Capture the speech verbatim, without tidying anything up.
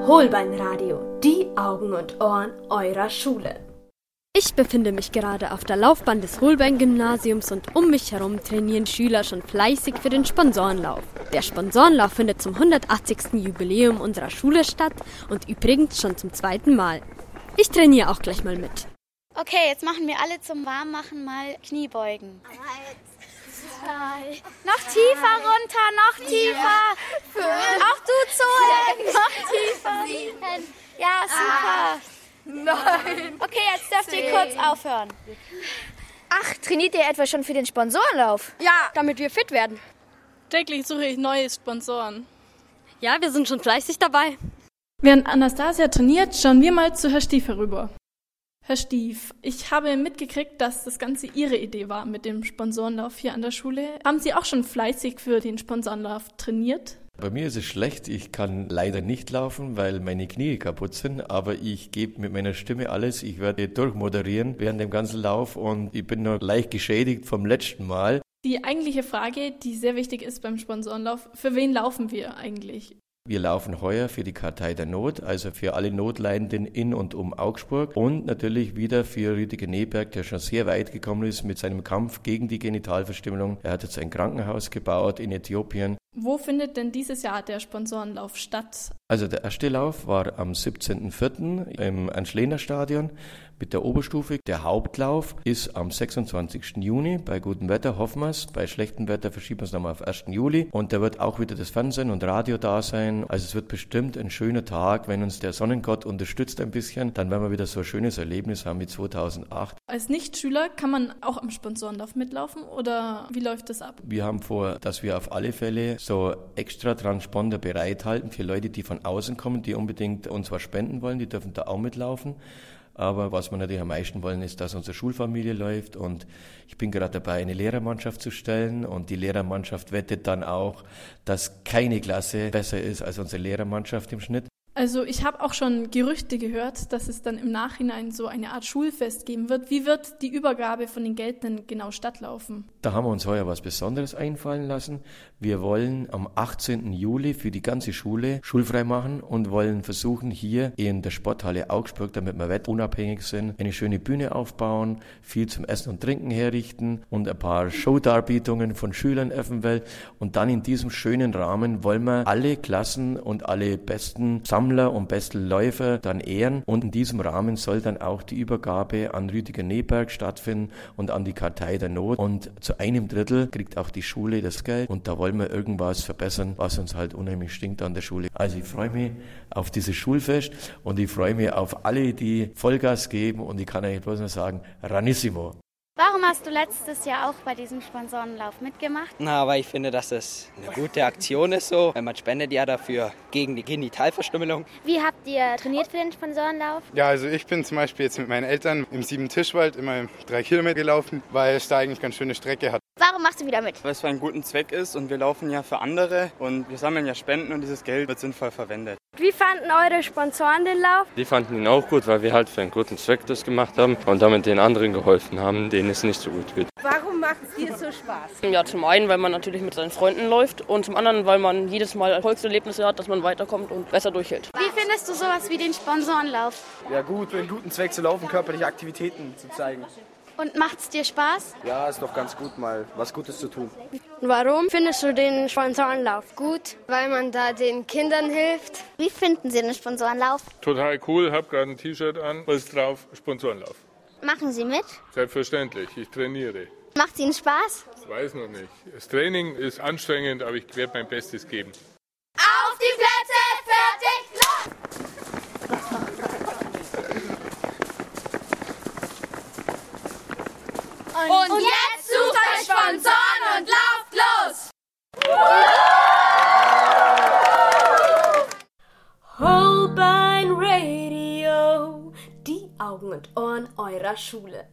Holbeinradio, die Augen und Ohren eurer Schule. Ich befinde mich gerade auf der Laufbahn des Holbein-Gymnasiums und um mich herum trainieren Schüler schon fleißig für den Sponsorenlauf. Der Sponsorenlauf findet zum hundertachtzigsten Jubiläum unserer Schule statt und übrigens schon zum zweiten Mal. Ich trainiere auch gleich mal mit. Okay, jetzt machen wir alle zum Warmmachen mal Kniebeugen. Zwei. Noch tiefer runter, noch tiefer. Ja. Auch du, Zoe. Noch tiefer. Sieben. Ja, super. Nein. Okay, jetzt dürft ihr kurz aufhören. Ach, trainiert ihr etwa schon für den Sponsorenlauf? Ja, damit wir fit werden. Täglich suche ich neue Sponsoren. Ja, wir sind schon fleißig dabei. Während Anastasia trainiert, schauen wir mal zu Herr Stief herüber. Herr Stief, ich habe mitgekriegt, dass das Ganze Ihre Idee war mit dem Sponsorenlauf hier an der Schule. Haben Sie auch schon fleißig für den Sponsorenlauf trainiert? Bei mir ist es schlecht. Ich kann leider nicht laufen, weil meine Knie kaputt sind. Aber ich gebe mit meiner Stimme alles. Ich werde durchmoderieren während dem ganzen Lauf und ich bin noch leicht geschädigt vom letzten Mal. Die eigentliche Frage, die sehr wichtig ist beim Sponsorenlauf, für wen laufen wir eigentlich? Wir laufen heuer für die Kartei der Not, also für alle Notleidenden in und um Augsburg und natürlich wieder für Rüdiger Neberg, der schon sehr weit gekommen ist mit seinem Kampf gegen die Genitalverstümmelung. Er hat jetzt ein Krankenhaus gebaut in Äthiopien. Wo findet denn dieses Jahr der Sponsorenlauf statt? Also der erste Lauf war am siebzehnten vierten im Anschlener Stadion mit der Oberstufe. Der Hauptlauf ist am sechsundzwanzigsten Juni. Bei gutem Wetter hoffen wir es. Bei schlechtem Wetter verschieben wir es nochmal auf ersten Juli. Und da wird auch wieder das Fernsehen und Radio da sein. Also es wird bestimmt ein schöner Tag, wenn uns der Sonnengott unterstützt ein bisschen. Dann werden wir wieder so ein schönes Erlebnis haben wie zweitausendacht. Als Nichtschüler kann man auch am Sponsorenlauf mitlaufen oder wie läuft das ab? Wir haben vor, dass wir auf alle Fälle so extra Transponder bereithalten für Leute, die von außen kommen, die unbedingt uns was spenden wollen. Die dürfen da auch mitlaufen. Aber was wir natürlich am meisten wollen, ist, dass unsere Schulfamilie läuft. Und ich bin gerade dabei, eine Lehrermannschaft zu stellen. Und die Lehrermannschaft wettet dann auch, dass keine Klasse besser ist als unsere Lehrermannschaft im Schnitt. Also ich habe auch schon Gerüchte gehört, dass es dann im Nachhinein so eine Art Schulfest geben wird. Wie wird die Übergabe von den Geldern genau stattlaufen? Da haben wir uns heuer was Besonderes einfallen lassen. Wir wollen am achtzehnten Juli für die ganze Schule schulfrei machen und wollen versuchen, hier in der Sporthalle Augsburg, damit wir wettunabhängig sind, eine schöne Bühne aufbauen, viel zum Essen und Trinken herrichten und ein paar Showdarbietungen von Schülern eventuell. Und dann in diesem schönen Rahmen wollen wir alle Klassen und alle besten Sammler und besten Läufer dann ehren. Und in diesem Rahmen soll dann auch die Übergabe an Rüdiger Neberg stattfinden und an die Kartei der Not. Und zu einem Drittel kriegt auch die Schule das Geld. Und da wollen wir irgendwas verbessern, was uns halt unheimlich stinkt an der Schule. Also ich freue mich auf dieses Schulfest und ich freue mich auf alle, die Vollgas geben. Und ich kann eigentlich bloß nur sagen, ranissimo. Warum hast du letztes Jahr auch bei diesem Sponsorenlauf mitgemacht? Na, weil ich finde, dass es eine gute Aktion ist so, weil man spendet ja dafür gegen die Genitalverstümmelung. Wie habt ihr trainiert für den Sponsorenlauf? Ja, also ich bin zum Beispiel jetzt mit meinen Eltern im Sieben-Tischwald immer drei Kilometer gelaufen, weil es da eigentlich ganz schöne Strecke hat. Warum machst du wieder mit? Weil es für einen guten Zweck ist und wir laufen ja für andere und wir sammeln ja Spenden und dieses Geld wird sinnvoll verwendet. Wie fanden eure Sponsoren den Lauf? Die fanden ihn auch gut, weil wir halt für einen guten Zweck das gemacht haben und damit den anderen geholfen haben, denen es nicht so gut geht. Warum macht es dir so Spaß? Ja, zum einen, weil man natürlich mit seinen Freunden läuft und zum anderen, weil man jedes Mal Erfolgserlebnisse hat, dass man weiterkommt und besser durchhält. Wie findest du sowas wie den Sponsorenlauf? Ja gut, für einen guten Zweck zu laufen, körperliche Aktivitäten zu zeigen. Und macht's dir Spaß? Ja, ist doch ganz gut, mal was Gutes zu tun. Warum findest du den Sponsorenlauf gut? Weil man da den Kindern hilft. Wie finden Sie den Sponsorenlauf? Total cool, hab gerade ein T-Shirt an, was ist drauf? Sponsorenlauf. Machen Sie mit? Selbstverständlich, ich trainiere. Macht es Ihnen Spaß? Ich weiß noch nicht. Das Training ist anstrengend, aber ich werde mein Bestes geben. Auf die Plätze, fertig, los! Und, und jetzt sucht euch Sponsoren und lauft los! Holbein Radio, die Augen und Ohren eurer Schule.